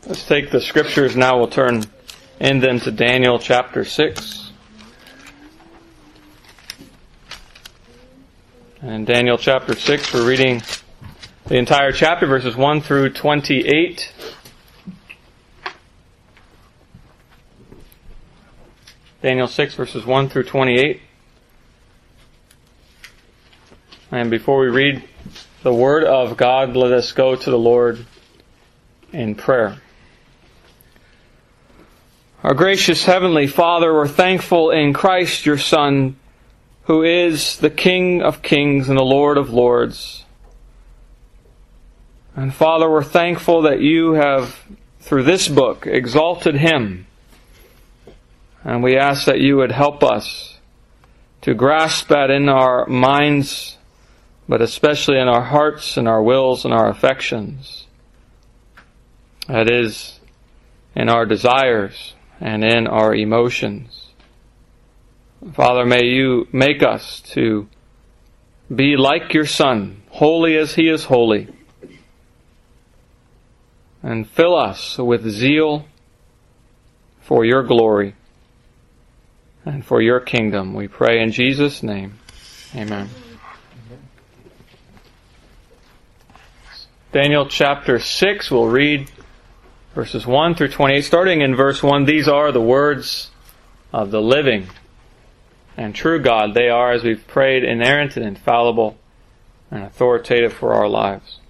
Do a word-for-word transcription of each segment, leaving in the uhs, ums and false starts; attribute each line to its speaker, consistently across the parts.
Speaker 1: Let's take the scriptures now. We'll turn in them to Daniel chapter six. And in Daniel chapter six, we're reading the entire chapter, verses one through twenty-eight. Daniel six, verses one through twenty-eight. And before we read the Word of God, let us go to the Lord in prayer. Our gracious Heavenly Father, we're thankful in Christ, your Son, who is the King of kings and the Lord of lords. And Father, we're thankful that you have, through this book, exalted Him. And we ask that you would help us to grasp that in our minds, but especially in our hearts and our wills and our affections. That is, in our desires and in our emotions. Father, may you make us to be like your Son, holy as He is holy, and fill us with zeal for your glory and for your kingdom. We pray in Jesus' name. Amen. Daniel chapter six, we'll read verses one through twenty-eight. Starting in verse one, these are the words of the living and true God. They are, as we've prayed, inerrant and infallible and authoritative for our lives.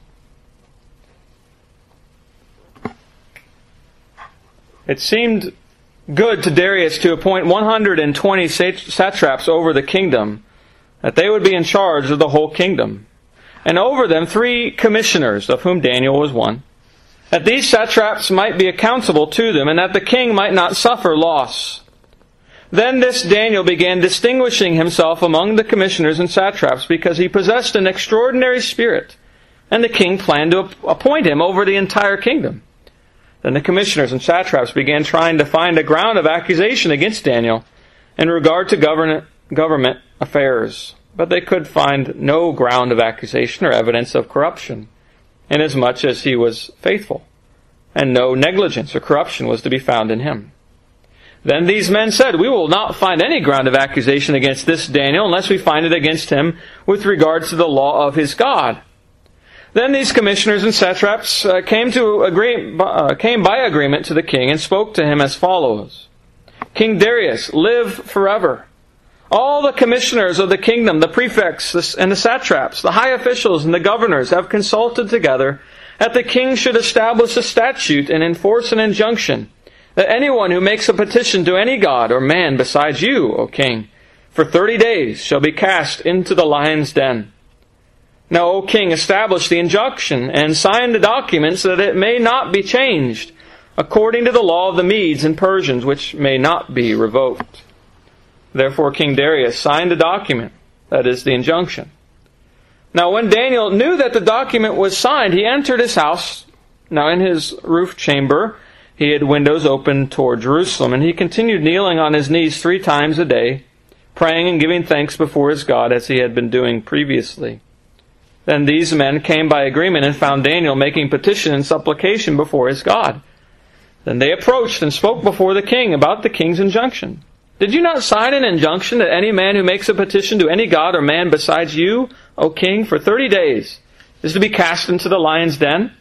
Speaker 1: It seemed good to Darius to appoint one hundred twenty satraps over the kingdom, that they would be in charge of the whole kingdom, and over them three commissioners, of whom Daniel was one, that these satraps might be accountable to them, and that the king might not suffer loss. Then this Daniel began distinguishing himself among the commissioners and satraps, because he possessed an extraordinary spirit, and the king planned to appoint him over the entire kingdom. Then the commissioners and satraps began trying to find a ground of accusation against Daniel in regard to government, government affairs. But they could find no ground of accusation or evidence of corruption, inasmuch as he was faithful, and no negligence or corruption was to be found in him. Then these men said, "We will not find any ground of accusation against this Daniel unless we find it against him with regard to the law of his God." Then these commissioners and satraps uh, came to agree, uh, came by agreement to the king and spoke to him as follows: "King Darius, live forever. All the commissioners of the kingdom, the prefects and the satraps, the high officials and the governors have consulted together that the king should establish a statute and enforce an injunction that anyone who makes a petition to any god or man besides you, O king, for thirty days shall be cast into the lion's den. Now, O king, establish the injunction and sign the document so that it may not be changed, according to the law of the Medes and Persians, which may not be revoked." Therefore King Darius signed the document, that is, the injunction. Now when Daniel knew that the document was signed, he entered his house. Now in his roof chamber he had windows open toward Jerusalem, and he continued kneeling on his knees three times a day, praying and giving thanks before his God as he had been doing previously. Then these men came by agreement and found Daniel making petition and supplication before his God. Then they approached and spoke before the king about the king's injunction. "Did you not sign an injunction that any man who makes a petition to any god or man besides you, O king, for thirty days is to be cast into the lion's den?"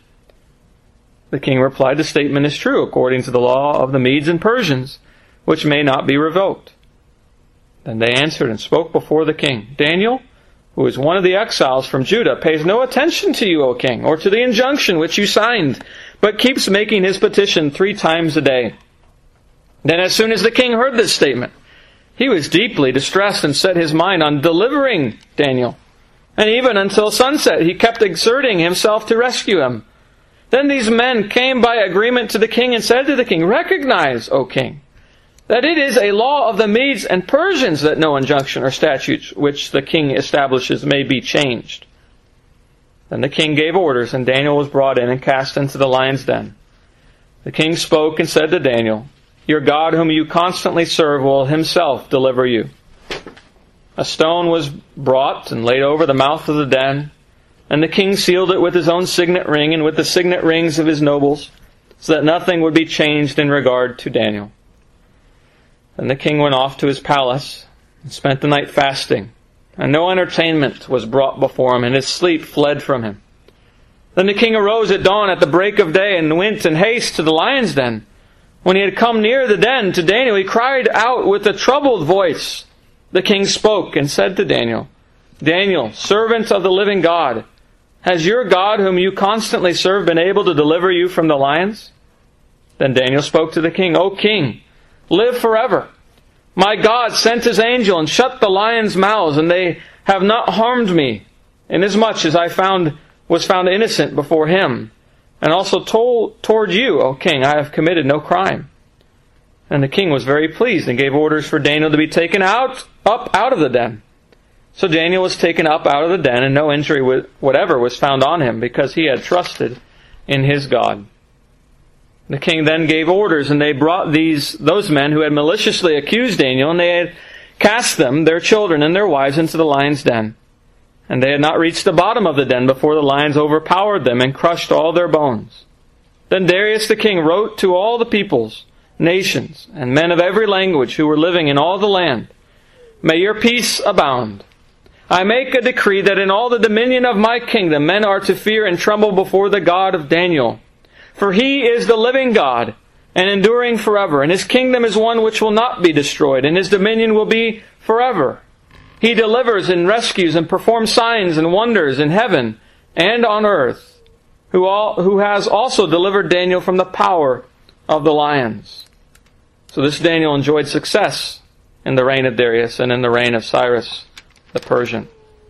Speaker 1: The king replied, "The statement is true, according to the law of the Medes and Persians, which may not be revoked." Then they answered and spoke before the king, "Daniel, who is one of the exiles from Judah, pays no attention to you, O king, or to the injunction which you signed, but keeps making his petition three times a day." Then as soon as the king heard this statement, he was deeply distressed and set his mind on delivering Daniel. And even until sunset he kept exerting himself to rescue him. Then these men came by agreement to the king and said to the king, "Recognize, O king, that it is a law of the Medes and Persians that no injunction or statute which the king establishes may be changed." Then the king gave orders, and Daniel was brought in and cast into the lion's den. The king spoke and said to Daniel, "Your God whom you constantly serve will himself deliver you." A stone was brought and laid over the mouth of the den, and the king sealed it with his own signet ring and with the signet rings of his nobles. so that nothing would be changed in regard to Daniel. Then the king went off to his palace and spent the night fasting, and no entertainment was brought before him, and his sleep fled from him. Then the king arose at dawn at the break of day and went in haste to the lion's den. When he had come near the den to Daniel, he cried out with a troubled voice. The king spoke and said to Daniel, Daniel, servant of the living God, has your God, whom you constantly serve, been able to deliver you from the lions? Then Daniel spoke to the king, O king, live forever. My God sent his angel and shut the lions' mouths, and they have not harmed me, inasmuch as I found was found innocent before him. And also told toward you, O king, I have committed no crime. And the king was very pleased and gave orders for Daniel to be taken out, up out of the den. So Daniel was taken up out of the den, and no injury whatever was found on him, because he had trusted in his God. The king then gave orders, and they brought these those men who had maliciously accused Daniel, and they had cast them, their children and their wives, into the lion's den. And they had not reached the bottom of the den before the lions overpowered them and crushed all their bones. Then Darius the king wrote to all the peoples, nations, and men of every language who were living in all the land, May your peace abound. I make a decree that in all the dominion of my kingdom men are to fear and tremble before the God of Daniel. For he is the living God, and enduring forever, and his kingdom is one which will not be destroyed, and his dominion will be forever. He delivers and rescues and performs signs and wonders in heaven and on earth, who all, who has also delivered Daniel from the power of the lions. So this Daniel enjoyed success in the reign of Darius and in the reign of Cyrus the Persian.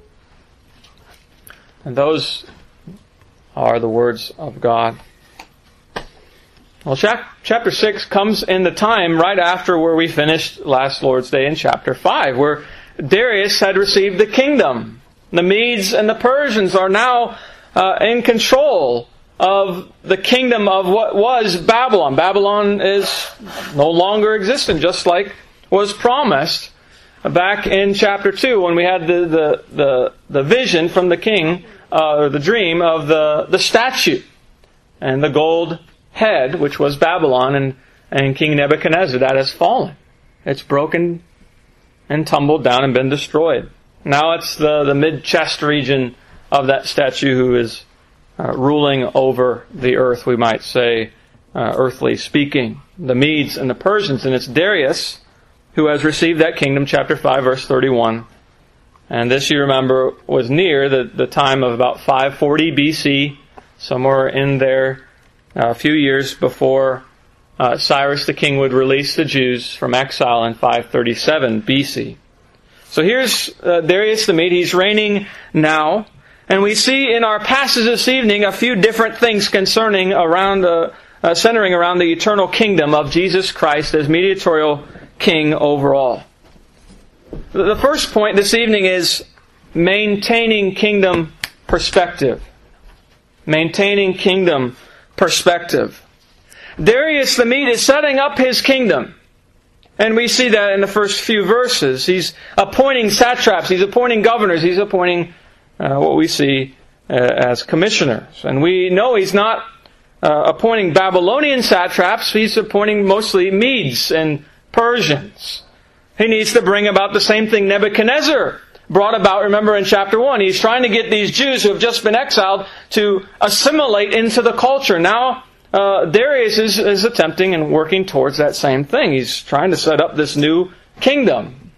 Speaker 1: And those are the words of God. Well, chapter six comes in the time right after where we finished last Lord's Day in chapter five, where Darius had received the kingdom. The Medes and the Persians are now uh, in control of the kingdom of what was Babylon. Babylon is no longer existent, just like was promised back in chapter two when we had the the the, the vision from the king, uh, or the dream of the, the statue and the gold head, which was Babylon, and, and King Nebuchadnezzar. That has fallen. It's broken and tumbled down and been destroyed. Now it's the, the mid-chest region of that statue who is uh, ruling over the earth, we might say, uh, earthly speaking. The Medes and the Persians, and it's Darius who has received that kingdom, chapter five, verse thirty-one. And this, you remember, was near the, the time of about five forty B C, somewhere in there, uh, a few years before uh, Cyrus the king would release the Jews from exile in five thirty-seven B C. So here's uh, Darius the Mede. He's reigning now. And we see in our passage this evening a few different things concerning around, uh, uh, centering around the eternal kingdom of Jesus Christ as mediatorial king over all. The first point this evening is maintaining kingdom perspective. Maintaining kingdom perspective. Darius the Mede is setting up his kingdom. And we see that in the first few verses. He's appointing satraps, he's appointing governors, he's appointing uh, what we see uh, as commissioners. And we know he's not uh, appointing Babylonian satraps, he's appointing mostly Medes and Persians. He needs to bring about the same thing Nebuchadnezzar brought about, remember in chapter one. He's trying to get these Jews who have just been exiled to assimilate into the culture. Now, uh, Darius is, is attempting and working towards that same thing. He's trying to set up this new kingdom.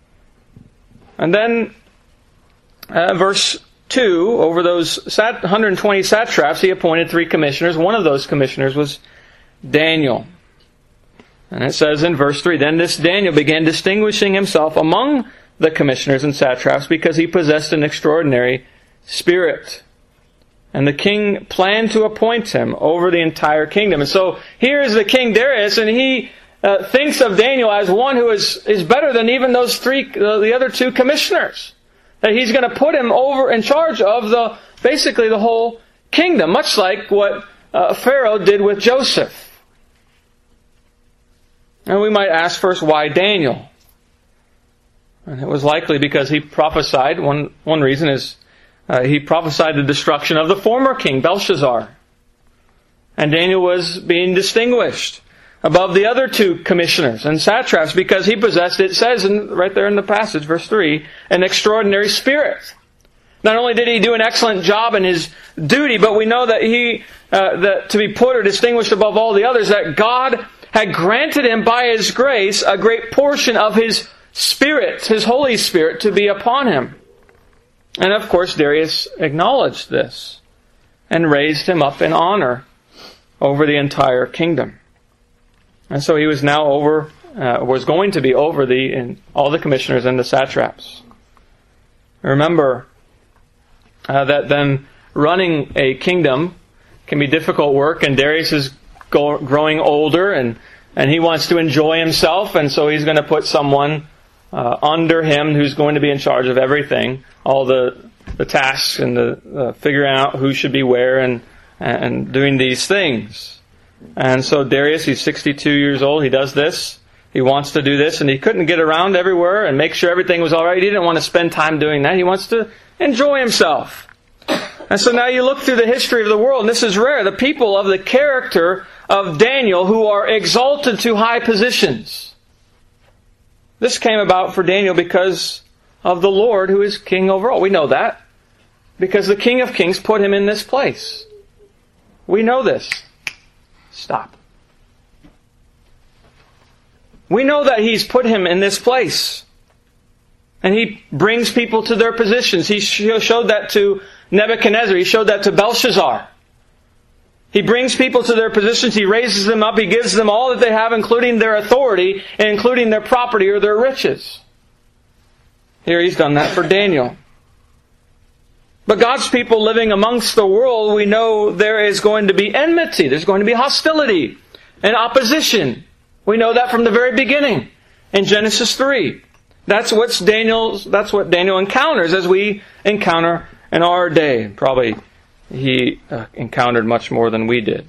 Speaker 1: And then, uh, verse two, over those one hundred twenty satraps, he appointed three commissioners. One of those commissioners was Daniel. And it says in verse three, Then this Daniel began distinguishing himself among the commissioners and satraps because he possessed an extraordinary spirit. And the king planned to appoint him over the entire kingdom. And so here is the king Darius, and he uh, thinks of Daniel as one who is, is better than even those three, uh, the other two commissioners. That he's going to put him over in charge of the basically the whole kingdom, much like what uh, Pharaoh did with Joseph. And we might ask first, why Daniel? And it was likely because he prophesied, one, one reason is uh, he prophesied the destruction of the former king, Belshazzar. And Daniel was being distinguished above the other two commissioners and satraps because he possessed, it says in, right there in the passage, verse three, an extraordinary spirit. Not only did he do an excellent job in his duty, but we know that he, uh, that to be put or distinguished above all the others, that God had granted him by His grace a great portion of His Spirit, His Holy Spirit, to be upon him. And of course, Darius acknowledged this and raised him up in honor over the entire kingdom. And so he was now over, uh, was going to be over the in all the commissioners and the satraps. Remember uh, that then running a kingdom can be difficult work, and Darius is go, growing older, and, and he wants to enjoy himself, and so he's going to put someone uh, under him who's going to be in charge of everything, all the the tasks and the uh, figuring out who should be where and and doing these things. And so Darius, he's sixty-two years old, he does this. He wants to do this, and he couldn't get around everywhere and make sure everything was all right. He didn't want to spend time doing that. He wants to enjoy himself. And so now you look through the history of the world, and this is rare. The people of the character of Daniel who are exalted to high positions. This came about for Daniel because of the Lord who is king over all. We know that. Because the King of Kings put him in this place. We know this. Stop. We know that He's put him in this place. And He brings people to their positions. He showed that to Nebuchadnezzar. He showed that to Belshazzar. He brings people to their positions. He raises them up. He gives them all that they have, including their authority and including their property or their riches. Here He's done that for Daniel. But God's people living amongst the world, we know there is going to be enmity. There's going to be hostility and opposition. We know that from the very beginning in Genesis three. That's what's Daniel's, that's what Daniel encounters as we encounter in our day. Probably he uh, encountered much more than we did.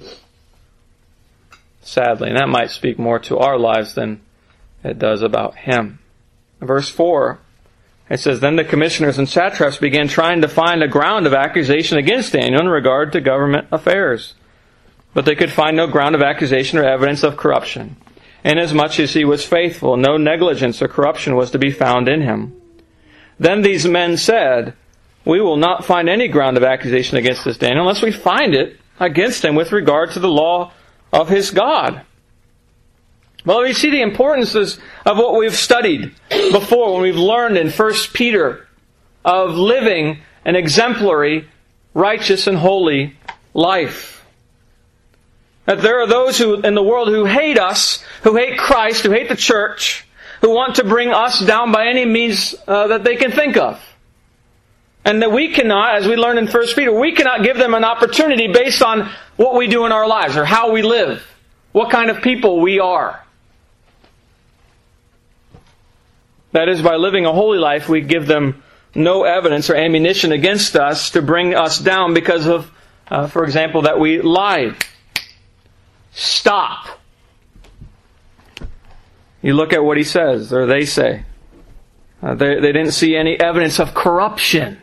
Speaker 1: Sadly. And that might speak more to our lives than it does about him. Verse four. It says, Then the commissioners and satraps began trying to find a ground of accusation against Daniel in regard to government affairs. But they could find no ground of accusation or evidence of corruption. Inasmuch as he was faithful, no negligence or corruption was to be found in him. Then these men said, We will not find any ground of accusation against this Daniel unless we find it against him with regard to the law of his God. Well, we see the importance of what we've studied before when we've learned in First Peter of living an exemplary, righteous, and holy life. That there are those who in the world who hate us, who hate Christ, who hate the church, who want to bring us down by any means uh, that they can think of. And that we cannot, as we learned in First Peter, we cannot give them an opportunity based on what we do in our lives or how we live, what kind of people we are. That is, by living a holy life, we give them no evidence or ammunition against us to bring us down because of, uh, for example, that we lied. Stop. You look at what he says, or they say. Uh, they, they didn't see any evidence of corruption.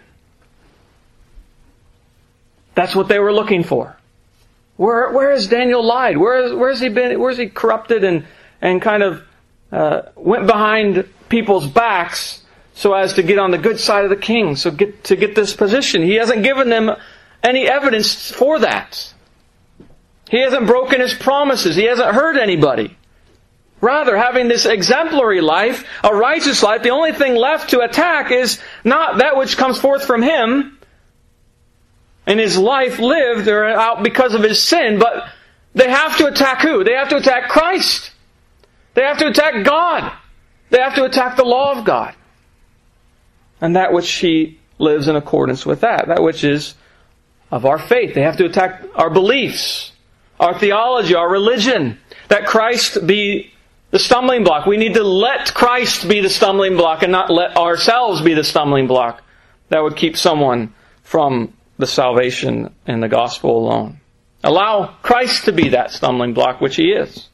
Speaker 1: That's what they were looking for. Where, where has Daniel lied? Where, is, where has he been? Where has he corrupted and, and kind of uh, went behind people's backs so as to get on the good side of the king, so get to get this position? He hasn't given them any evidence for that. He hasn't broken his promises. He hasn't hurt anybody. Rather, having this exemplary life, a righteous life, the only thing left to attack is not that which comes forth from him and his life lived or out because of his sin, but they have to attack who? They have to attack Christ. They have to attack God. They have to attack the law of God. And that which he lives in accordance with that. That which is of our faith. They have to attack our beliefs, our theology, our religion. That Christ be the stumbling block. We need to let Christ be the stumbling block and not let ourselves be the stumbling block. That would keep someone from the salvation and the gospel alone. Allow Christ to be that stumbling block, which he is.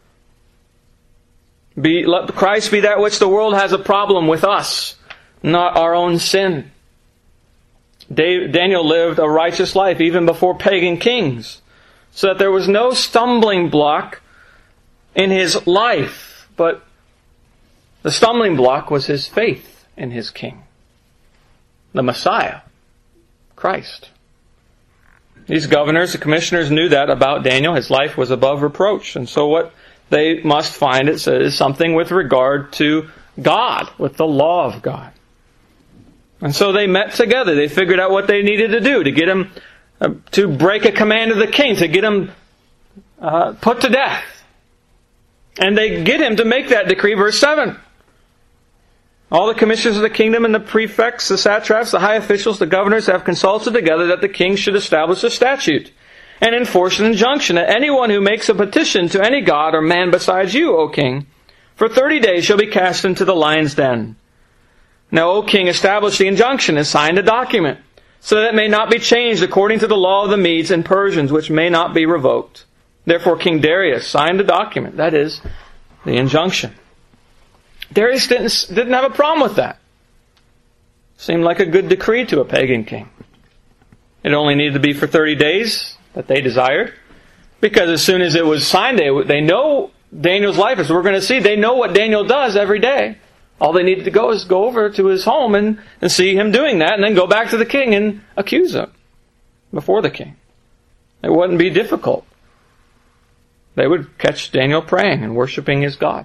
Speaker 1: Be, let Christ be that which the world has a problem with us, not our own sin. Daniel lived a righteous life even before pagan kings. so that there was no stumbling block in his life. But the stumbling block was his faith in his king, the Messiah, Christ. These governors, the commissioners, knew that about Daniel. His life was above reproach. And so what they must find, it says, something with regard to God, with the law of God. And so they met together. They figured out what they needed to do to get him, uh, to break a command of the king, to get him uh, put to death. And they get him to make that decree, verse seven. All the commissioners of the kingdom and the prefects, the satraps, the high officials, the governors have consulted together that the king should establish a statute and enforce an injunction that anyone who makes a petition to any god or man besides you, O king, for thirty days shall be cast into the lion's den. Now, O king, establish the injunction and sign the document, so that it may not be changed according to the law of the Medes and Persians, which may not be revoked. Therefore, King Darius signed the document, that is, the injunction. Darius didn't, didn't have a problem with that. Seemed like a good decree to a pagan king. It only needed to be for thirty days that they desired, because as soon as it was signed, they, they know Daniel's life, as we're going to see. They know what Daniel does every day. All they needed to go is go over to his home and, and see him doing that, and then go back to the king and accuse him before the king. It wouldn't be difficult. They would catch Daniel praying and worshiping his God.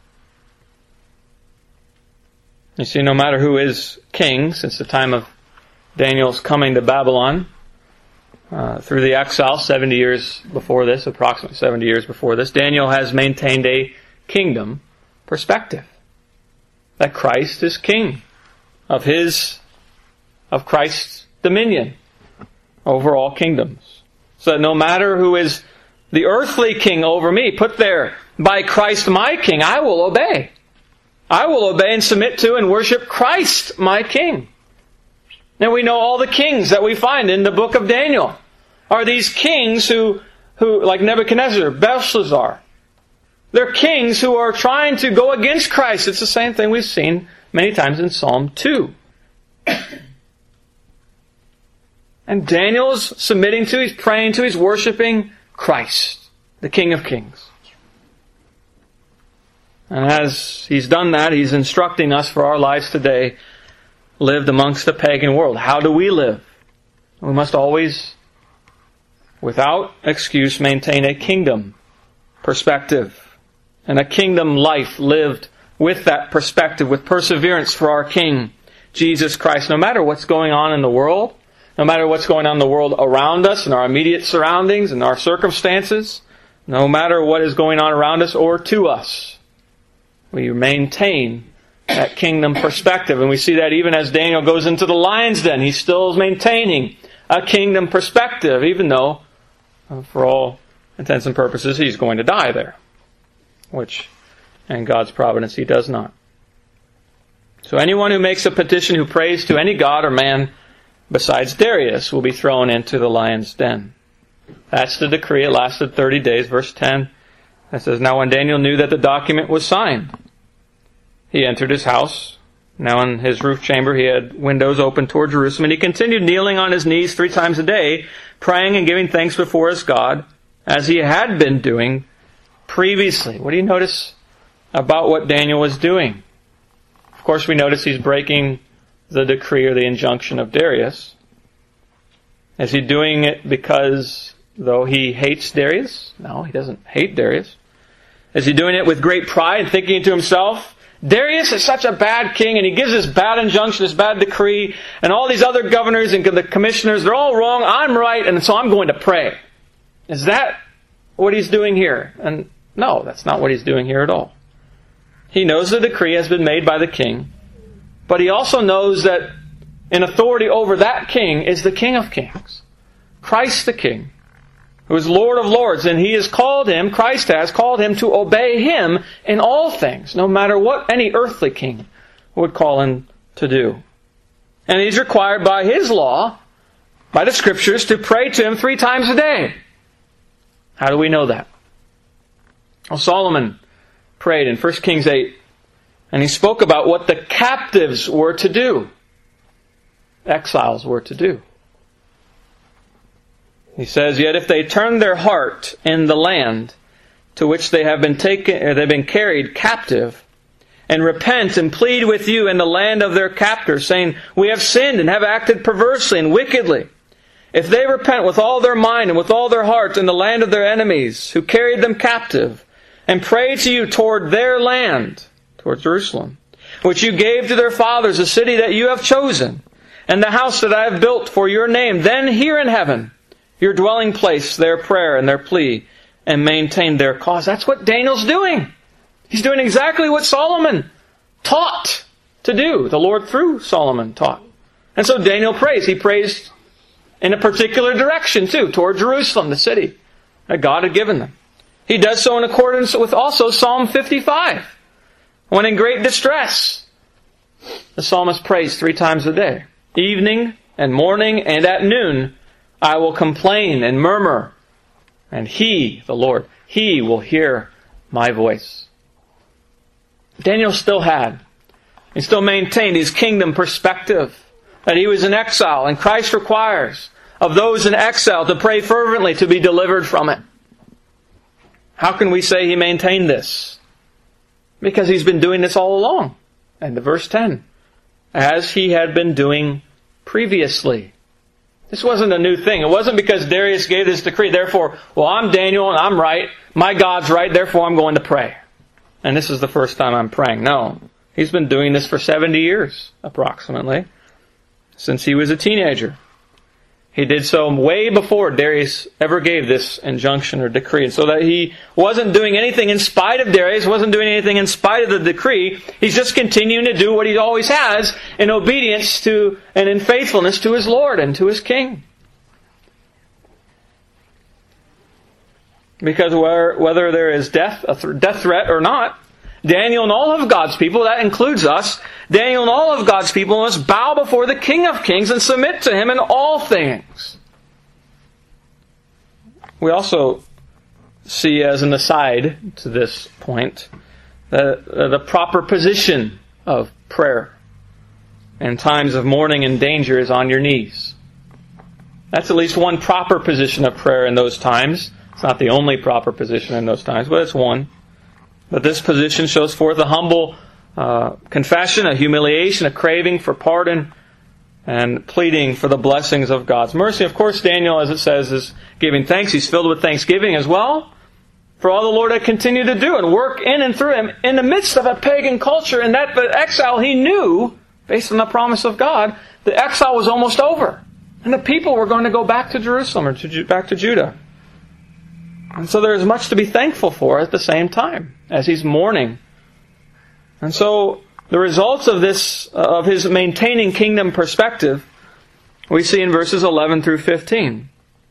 Speaker 1: You see, no matter who is king, since the time of Daniel's coming to Babylon, uh, through the exile, seventy years before this, approximately seventy years before this, Daniel has maintained a kingdom perspective. That Christ is king of his, of Christ's dominion over all kingdoms. So that no matter who is the earthly king over me, put there by Christ my king, I will obey. I will obey and submit to and worship Christ my king. Now we know all the kings that we find in the book of Daniel are these kings who, who like Nebuchadnezzar, Belshazzar. They're kings who are trying to go against Christ. It's the same thing we've seen many times in Psalm two. And Daniel's submitting to, he's praying to, he's worshiping Christ, the King of Kings. And as he's done that, he's instructing us for our lives today, lived amongst the pagan world. How do we live? We must always, without excuse, maintain a kingdom perspective. And a kingdom life lived with that perspective, with perseverance for our King, Jesus Christ. No matter what's going on in the world, no matter what's going on in the world around us, in our immediate surroundings, in our circumstances, no matter what is going on around us or to us, we maintain that kingdom perspective. And we see that even as Daniel goes into the lion's den, he still is maintaining a kingdom perspective, even though, for all intents and purposes, he's going to die there. Which, in God's providence, he does not. So anyone who makes a petition, who prays to any god or man besides Darius, will be thrown into the lion's den. That's the decree. It lasted thirty days. Verse ten, it says, Now when Daniel knew that the document was signed, he entered his house. Now in his roof chamber he had windows open toward Jerusalem, and he continued kneeling on his knees three times a day, praying and giving thanks before his God, as he had been doing previously. What do you notice about what Daniel was doing? Of course, we notice he's breaking the decree or the injunction of Darius. Is he doing it because, though he hates Darius? No, he doesn't hate Darius. Is he doing it with great pride, thinking to himself, Darius is such a bad king, and he gives this bad injunction, this bad decree, and all these other governors and the commissioners, they're all wrong, I'm right, and so I'm going to pray. Is that what he's doing here? And no, that's not what he's doing here at all. He knows the decree has been made by the king, but he also knows that in authority over that king is the King of Kings, Christ the King, who is Lord of Lords, and he has called him, Christ has called him to obey him in all things, no matter what any earthly king would call him to do. And he's required by his law, by the Scriptures, to pray to him three times a day. How do we know that? Well, Solomon prayed in First Kings eight, and he spoke about what the captives were to do, exiles were to do. He says, "Yet if they turn their heart in the land to which they have been taken, or they've been carried captive, and repent and plead with you in the land of their captors, saying, 'We have sinned and have acted perversely and wickedly.' If they repent with all their mind and with all their heart in the land of their enemies, who carried them captive, and pray to you toward their land," toward Jerusalem, "which you gave to their fathers, a city that you have chosen, and the house that I have built for your name, then hear in heaven your dwelling place their prayer and their plea, and maintain their cause." That's what Daniel's doing. He's doing exactly what Solomon taught to do. The Lord through Solomon taught. And so Daniel prays. He prays in a particular direction too, toward Jerusalem, the city that God had given them. He does so in accordance with also Psalm fifty-five. When in great distress, the psalmist prays three times a day. Evening and morning and at noon, I will complain and murmur. And He, the Lord, He will hear my voice. Daniel still had, he still maintained his kingdom perspective. That he was in exile, and Christ requires of those in exile to pray fervently to be delivered from it. How can we say he maintained this? Because he's been doing this all along. And to verse ten. As he had been doing previously. This wasn't a new thing. It wasn't because Darius gave this decree, therefore, well, I'm Daniel and I'm right. My God's right, therefore I'm going to pray. And this is the first time I'm praying. No. He's been doing this for seventy years, approximately. Since he was a teenager. He did so way before Darius ever gave this injunction or decree. And so that he wasn't doing anything in spite of Darius, wasn't doing anything in spite of the decree. He's just continuing to do what he always has in obedience to and in faithfulness to his Lord and to his King. Because where, whether there is death, a th- death threat or not, Daniel and all of God's people, that includes us, Daniel and all of God's people must bow before the King of Kings and submit to Him in all things. We also see as an aside to this point, the, the proper position of prayer in times of mourning and danger is on your knees. That's at least one proper position of prayer in those times. It's not the only proper position in those times, but it's one. But this position shows forth a humble uh, confession, a humiliation, a craving for pardon, and pleading for the blessings of God's mercy. Of course, Daniel, as it says, is giving thanks. He's filled with thanksgiving as well for all the Lord had continued to do and work in and through him in the midst of a pagan culture. And that the exile, he knew, based on the promise of God, the exile was almost over. And the people were going to go back to Jerusalem or to, back to Judah. And so there is much to be thankful for at the same time, as he's mourning. And so the results of this, of his maintaining kingdom perspective, we see in verses eleven through fifteen.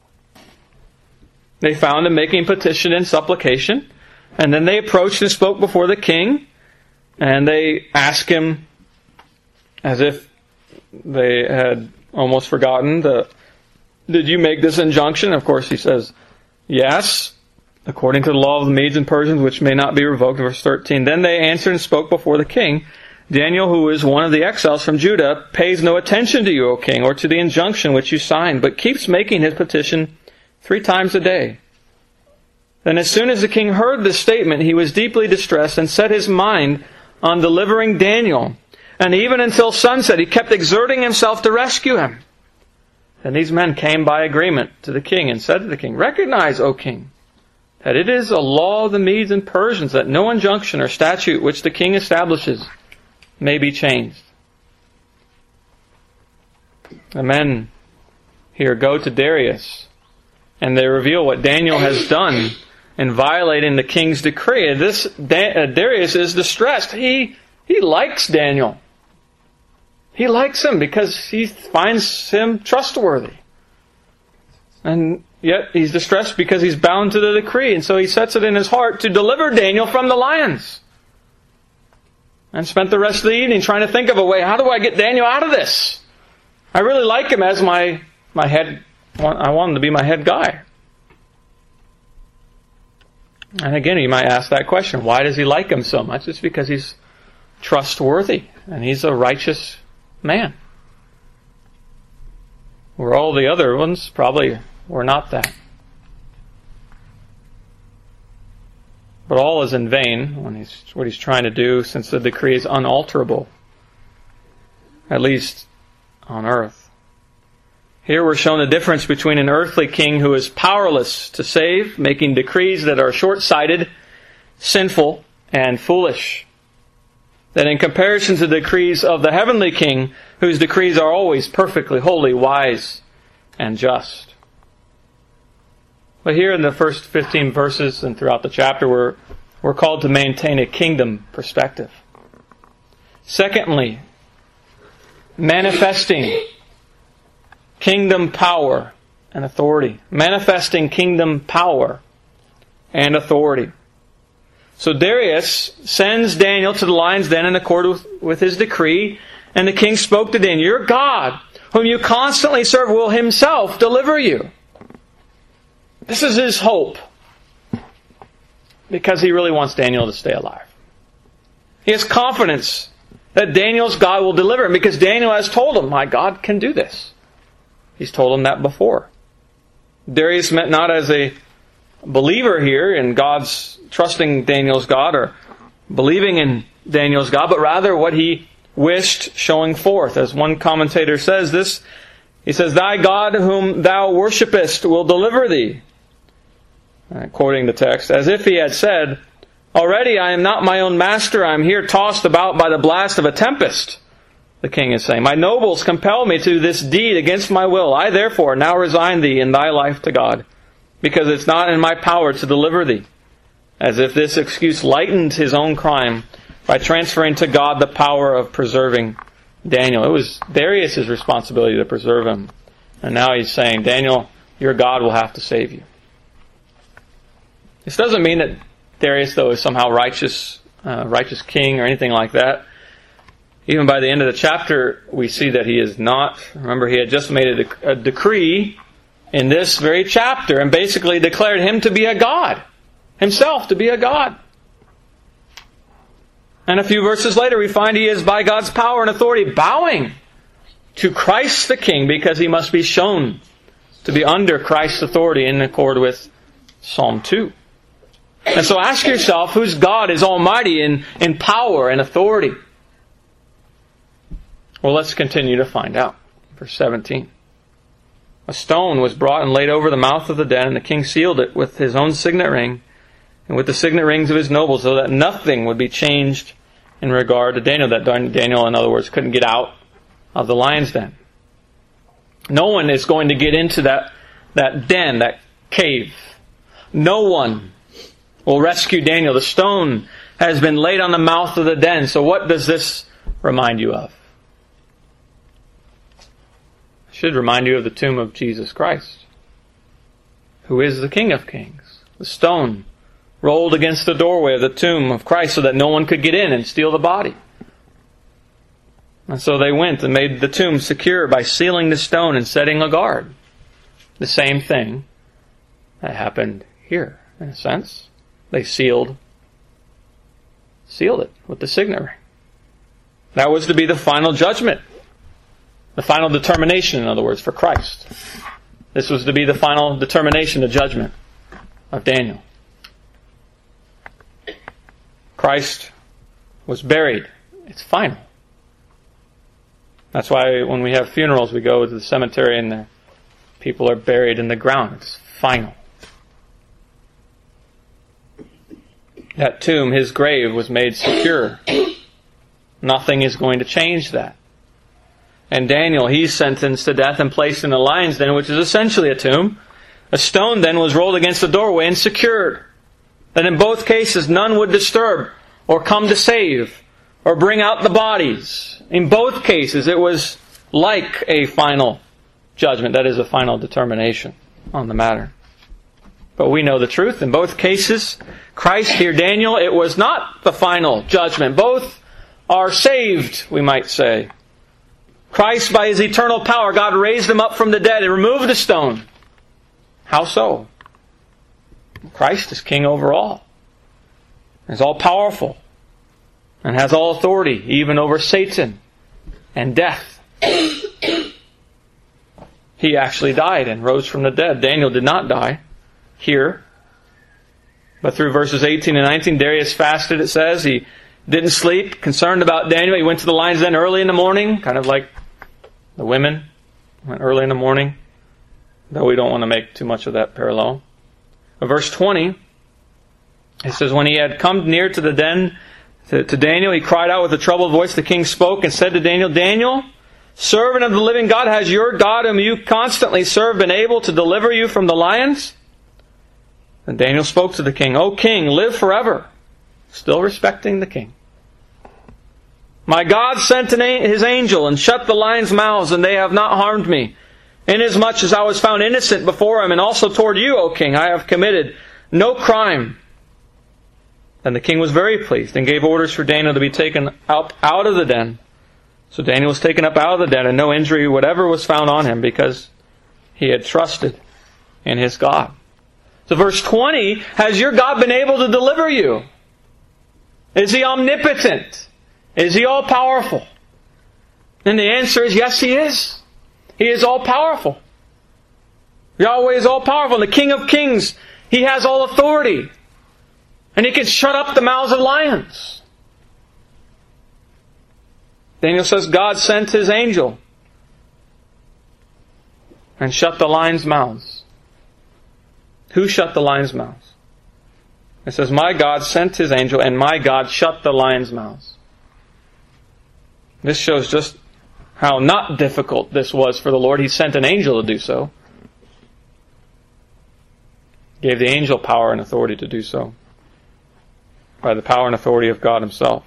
Speaker 1: They found him making petition and supplication, and then they approached and spoke before the king, and they asked him, as if they had almost forgotten, the, did you make this injunction? Of course he says, yes, according to the law of the Medes and Persians, which may not be revoked. Verse thirteen. Then they answered and spoke before the king. Daniel, who is one of the exiles from Judah, pays no attention to you, O king, or to the injunction which you signed, but keeps making his petition three times a day. Then as soon as the king heard this statement, he was deeply distressed and set his mind on delivering Daniel. And even until sunset, he kept exerting himself to rescue him. And these men came by agreement to the king and said to the king, recognize, O king, that it is a law of the Medes and Persians that no injunction or statute which the king establishes may be changed. The men here go to Darius and they reveal what Daniel has done in violating the king's decree. This Darius is distressed. He, he likes Daniel. He likes him because he finds him trustworthy. And yet he's distressed because he's bound to the decree. And so he sets it in his heart to deliver Daniel from the lions. And spent the rest of the evening trying to think of a way. How do I get Daniel out of this? I really like him as my, my head. I want him to be my head guy. And again, you might ask that question. Why does he like him so much? It's because he's trustworthy. And he's a righteous man. Where all the other ones, probably were not that. But all is in vain when he's what he's trying to do, since the decree is unalterable, at least on earth. Here we're shown the difference between an earthly king who is powerless to save, making decrees that are short-sighted, sinful, and foolish, that in comparison to the decrees of the heavenly king, whose decrees are always perfectly holy, wise, and just. But here in the first fifteen verses and throughout the chapter, we're, we're called to maintain a kingdom perspective. Secondly, manifesting kingdom power and authority. Manifesting kingdom power and authority. So Darius sends Daniel to the lion's den in accord with, with his decree, and the king spoke to Daniel, "Your God, whom you constantly serve, will himself deliver you." This is his hope, because he really wants Daniel to stay alive. He has confidence that Daniel's God will deliver him, because Daniel has told him, "My God can do this." He's told him that before. Darius meant not as a believer here in God's, trusting Daniel's God or believing in Daniel's God, but rather what he wished showing forth. As one commentator says this, he says, "Thy God whom thou worshipest will deliver thee." Uh, quoting the text, as if he had said, "Already I am not my own master, I am here tossed about by the blast of a tempest." The king is saying, "My nobles compel me to this deed against my will. I therefore now resign thee and thy life to God, because it's not in my power to deliver thee." As if this excuse lightened his own crime by transferring to God the power of preserving Daniel. It was Darius' responsibility to preserve him. And now he's saying, "Daniel, your God will have to save you." This doesn't mean that Darius, though, is somehow righteous, uh, righteous king or anything like that. Even by the end of the chapter, we see that he is not. Remember, he had just made a, dec- a decree in this very chapter and basically declared him to be a god, himself to be a god. And a few verses later, we find he is, by God's power and authority, bowing to Christ the King, because he must be shown to be under Christ's authority in accord with Psalm two. And so ask yourself, whose God is almighty in, in power and authority? Well, let's continue to find out. Verse seventeen. "A stone was brought and laid over the mouth of the den, and the king sealed it with his own signet ring and with the signet rings of his nobles, so that nothing would be changed in regard to Daniel." That Daniel, in other words, couldn't get out of the lion's den. No one is going to get into that, that den, that cave. No one will rescue Daniel. The stone has been laid on the mouth of the den. So what does this remind you of? It should remind you of the tomb of Jesus Christ, who is the King of Kings. The stone rolled against the doorway of the tomb of Christ so that no one could get in and steal the body. And so they went and made the tomb secure by sealing the stone and setting a guard. The same thing that happened here, in a sense. They sealed, sealed it with the signet ring. That was to be the final judgment. The final determination, in other words, for Christ. This was to be the final determination, the judgment of Daniel. Christ was buried. It's final. That's why when we have funerals, we go to the cemetery and the people are buried in the ground. It's final. That tomb, his grave, was made secure. Nothing is going to change that. And Daniel, he's sentenced to death and placed in a lion's den, which is essentially a tomb. A stone then was rolled against the doorway and secured. That in both cases none would disturb or come to save or bring out the bodies. In both cases it was like a final judgment. That is a final determination on the matter. But we know the truth. In both cases, Christ, here Daniel, it was not the final judgment. Both are saved, we might say. Christ, by his eternal power, God raised him up from the dead and removed the stone. How so? Christ is king over all. He's all powerful and has all authority, even over Satan and death. he actually died and rose from the dead. Daniel did not die here. But through verses eighteen and nineteen, Darius fasted, it says. He didn't sleep, concerned about Daniel. He went to the lion's den early in the morning, kind of like the women went early in the morning. Though we don't want to make too much of that parallel. But verse twenty, it says, when he had come near to the den to, to Daniel, he cried out with a troubled voice. The king spoke and said to Daniel, Daniel, servant of the living God, has your God, whom you constantly serve, been able to deliver you from the lions? And Daniel spoke to the king, O king, live forever. Still respecting the king. My God sent an a- his angel and shut the lions' mouths, and they have not harmed me. Inasmuch as I was found innocent before him, and also toward you, O king, I have committed no crime. Then the king was very pleased and gave orders for Daniel to be taken up out of the den. So Daniel was taken up out of the den, and no injury whatever was found on him, because he had trusted in his God. So verse twenty, has your God been able to deliver you? Is He omnipotent? Is He all-powerful? And the answer is yes, He is. He is all-powerful. Yahweh is all-powerful. The King of Kings, He has all authority. And He can shut up the mouths of lions. Daniel says God sent His angel and shut the lions' mouths. Who shut the lions' mouths? It says, my God sent His angel, and my God shut the lions' mouths. This shows just how not difficult this was for the Lord. He sent an angel to do so. Gave the angel power and authority to do so. By the power and authority of God Himself.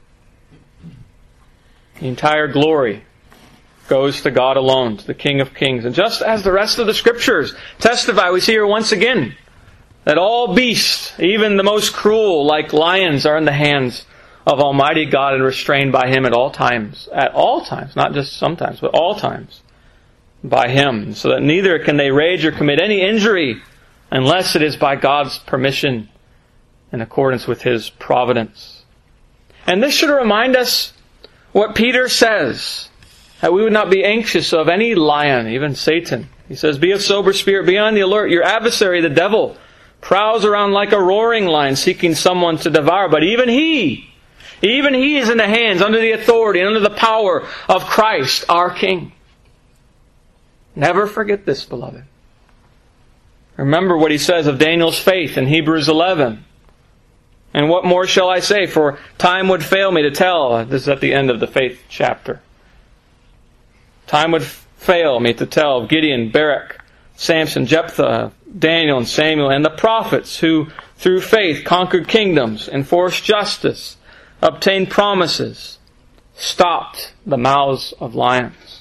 Speaker 1: The entire glory goes to God alone, to the King of Kings. And just as the rest of the Scriptures testify, we see here once again that all beasts, even the most cruel, like lions, are in the hands of Almighty God and restrained by Him at all times. At all times. Not just sometimes, but all times. By Him. So that neither can they rage or commit any injury unless it is by God's permission in accordance with His providence. And this should remind us what Peter says, that we would not be anxious of any lion, even Satan. He says, be of sober spirit, be on the alert. Your adversary, the devil, prowls around like a roaring lion, seeking someone to devour. But even he, even he is in the hands, under the authority, and under the power of Christ, our King. Never forget this, beloved. Remember what he says of Daniel's faith in Hebrews eleven. And what more shall I say? For time would fail me to tell. This is at the end of the faith chapter. Time would fail me to tell of Gideon, Barak, Samson, Jephthah, Daniel, and Samuel, and the prophets who, through faith, conquered kingdoms, enforced justice, obtained promises, stopped the mouths of lions.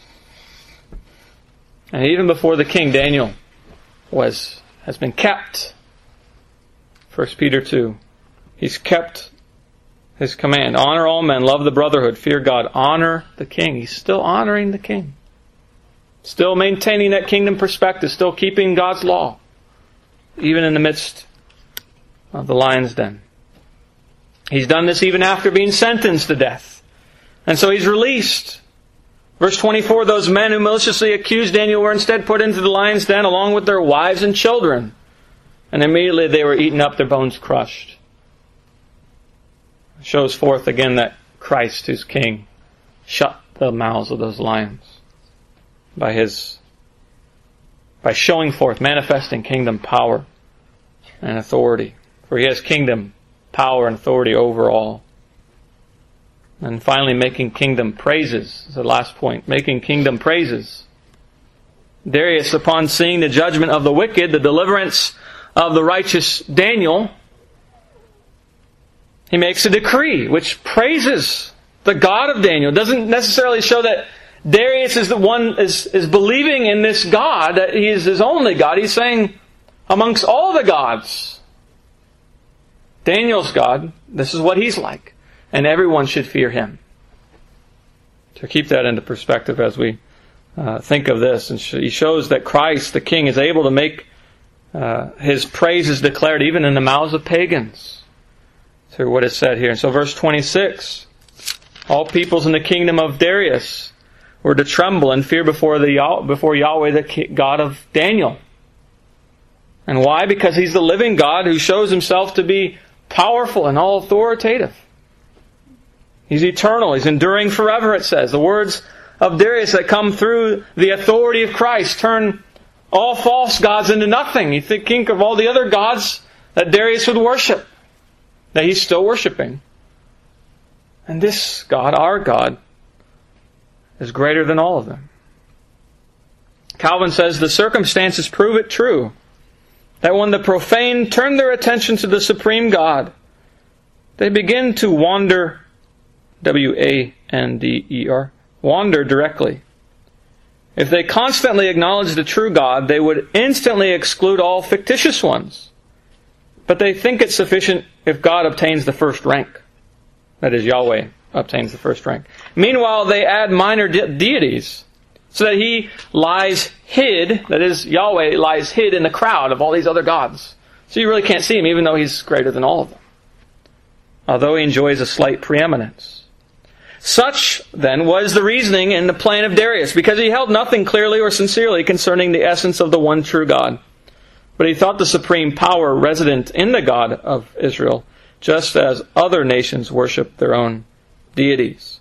Speaker 1: And even before the king, Daniel was has been kept. First Peter two. He's kept his command. Honor all men, love the brotherhood, fear God, honor the king. He's still honoring the king. Still maintaining that kingdom perspective, still keeping God's law, even in the midst of the lion's den. He's done this even after being sentenced to death. And so he's released. Verse twenty-four, those men who maliciously accused Daniel were instead put into the lion's den along with their wives and children. And immediately they were eaten up, their bones crushed. It shows forth again that Christ, who's King, shut the mouths of those lions by his, by showing forth, manifesting kingdom power and authority. For he has kingdom power and authority over all. And finally, making kingdom praises is the last point. Making kingdom praises. Darius, upon seeing the judgment of the wicked, the deliverance of the righteous Daniel, he makes a decree which praises the God of Daniel. It doesn't necessarily show that Darius is the one is, is believing in this God, that he is his only God. He's saying, amongst all the gods, Daniel's God, this is what he's like. And everyone should fear him. To keep that into perspective as we uh, think of this. And he shows that Christ, the King, is able to make uh, his praises declared even in the mouths of pagans. Through what is said here. And so verse twenty-six. All peoples in the kingdom of Darius were to tremble and fear before the before Yahweh, the God of Daniel. And why? Because He's the living God who shows Himself to be powerful and all authoritative. He's eternal. He's enduring forever, it says. The words of Darius that come through the authority of Christ turn all false gods into nothing. You think of all the other gods that Darius would worship, that he's still worshiping. And this God, our God, is greater than all of them. Calvin says the circumstances prove it true that when the profane turn their attention to the supreme God, they begin to wander, W A N D E R, wander directly. If they constantly acknowledge the true God, they would instantly exclude all fictitious ones. But they think it sufficient if God obtains the first rank. That is, Yahweh obtains the first rank. Meanwhile, they add minor de- deities, so that He lies hid, that is, Yahweh lies hid in the crowd of all these other gods. So you really can't see Him, even though He's greater than all of them, although He enjoys a slight preeminence. Such, then, was the reasoning and the plan of Darius, because he held nothing clearly or sincerely concerning the essence of the one true God. But he thought the supreme power resident in the God of Israel, just as other nations worship their own deities.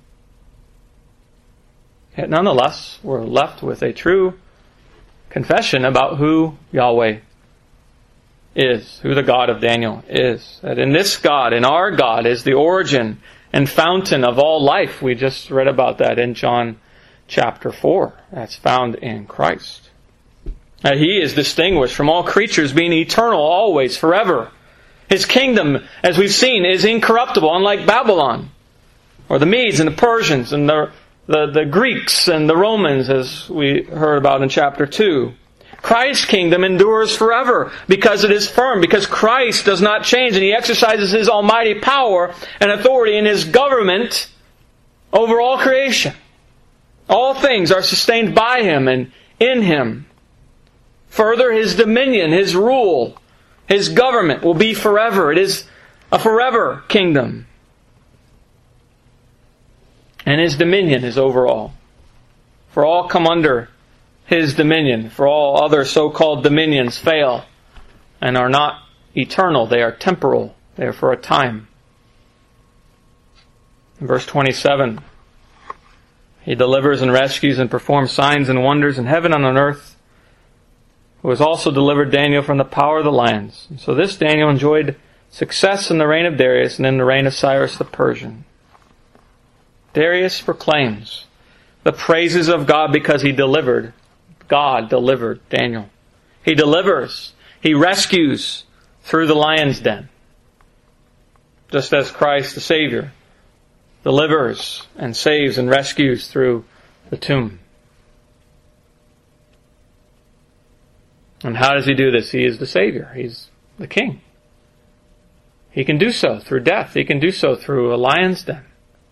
Speaker 1: Yet nonetheless, we're left with a true confession about who Yahweh is, who the God of Daniel is. That in this God, in our God, is the origin and fountain of all life. We just read about that in John chapter four. That's found in Christ. That He is distinguished from all creatures, being eternal always, forever. His kingdom, as we've seen, is incorruptible, unlike Babylon, or the Medes and the Persians, and the, the, the Greeks and the Romans, as we heard about in chapter two. Christ's kingdom endures forever because it is firm, because Christ does not change, and He exercises His almighty power and authority in His government over all creation. All things are sustained by Him and in Him. Further, His dominion, His rule, His government will be forever. It is a forever kingdom. And His dominion is over all. For all come under His dominion, for all other so-called dominions fail and are not eternal. They are temporal. They are for a time. In verse twenty-seven, He delivers and rescues and performs signs and wonders in heaven and on earth, who has also delivered Daniel from the power of the lions. And so this Daniel enjoyed success in the reign of Darius and in the reign of Cyrus the Persian. Darius proclaims the praises of God because he delivered God delivered Daniel. He delivers. He rescues through the lion's den. Just as Christ the Savior delivers and saves and rescues through the tomb. And how does He do this? He is the Savior. He's the King. He can do so through death. He can do so through a lion's den,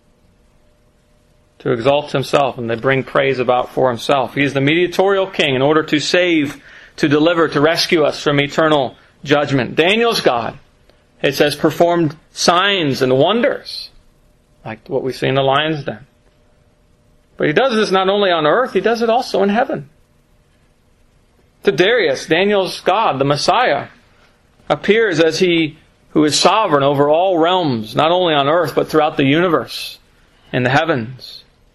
Speaker 1: to exalt Himself and to bring praise about for Himself. He is the mediatorial King in order to save, to deliver, to rescue us from eternal judgment. Daniel's God, it says, performed signs and wonders, like what we see in the lion's den. But He does this not only on earth, He does it also in heaven. To Darius, Daniel's God, the Messiah, appears as He who is sovereign over all realms, not only on earth, but throughout the universe, in the heavens.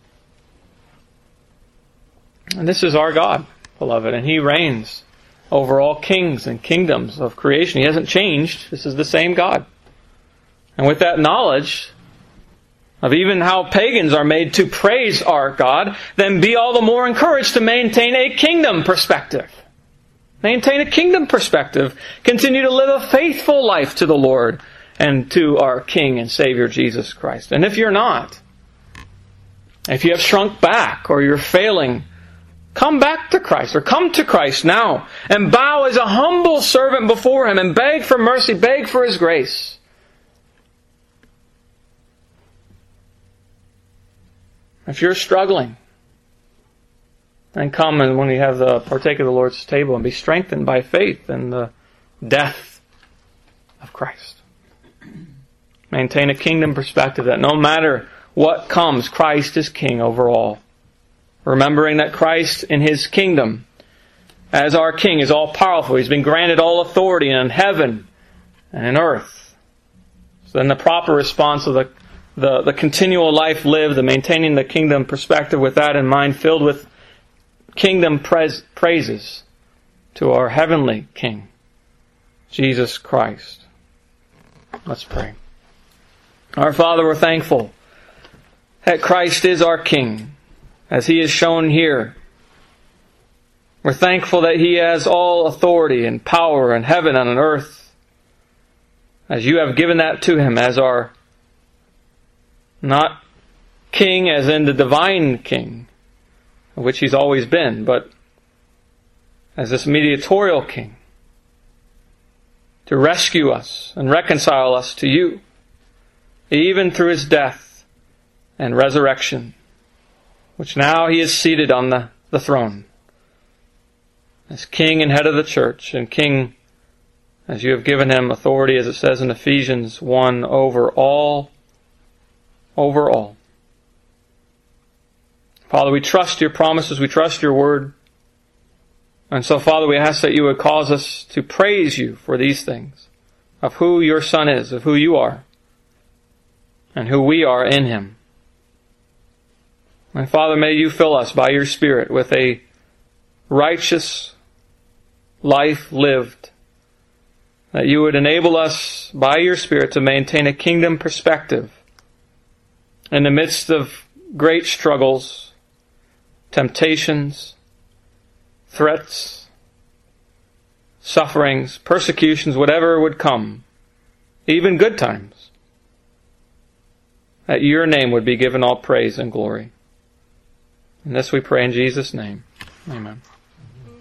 Speaker 1: And this is our God, beloved, and He reigns over all kings and kingdoms of creation. He hasn't changed. This is the same God. And with that knowledge of even how pagans are made to praise our God, then be all the more encouraged to maintain a kingdom perspective. Maintain a kingdom perspective. Continue to live a faithful life to the Lord and to our King and Savior Jesus Christ. And if you're not, if you have shrunk back or you're failing, come back to Christ, or come to Christ now and bow as a humble servant before Him and beg for mercy, beg for His grace. If you're struggling, then come and when you have the partake of the Lord's table and be strengthened by faith in the death of Christ. Maintain a kingdom perspective that no matter what comes, Christ is King over all. remembering that Christ in His kingdom, as our King, is all-powerful. He's been granted all authority in heaven and in earth. So then the proper response of the, the, the continual life lived, the maintaining the kingdom perspective with that in mind, filled with kingdom pres- praises to our heavenly King, Jesus Christ. Let's pray. Our Father, we're thankful that Christ is our King, as He is shown here. We're thankful that He has all authority and power in heaven and on earth, as You have given that to Him as our, not King as in the divine King, which He's always been, but as this mediatorial King, to rescue us and reconcile us to You, even through His death and resurrection, which now He is seated on the, the throne, as King and head of the church, and King as You have given Him authority, as it says in Ephesians one, over all, over all. Father, we trust Your promises, we trust Your word. And so, Father, we ask that You would cause us to praise You for these things, of who Your Son is, of who You are, and who we are in Him. And Father, may You fill us by Your Spirit with a righteous life lived, that You would enable us by Your Spirit to maintain a kingdom perspective in the midst of great struggles, temptations, threats, sufferings, persecutions, whatever would come, even good times, that Your name would be given all praise and glory. And this we pray in Jesus' name. Amen.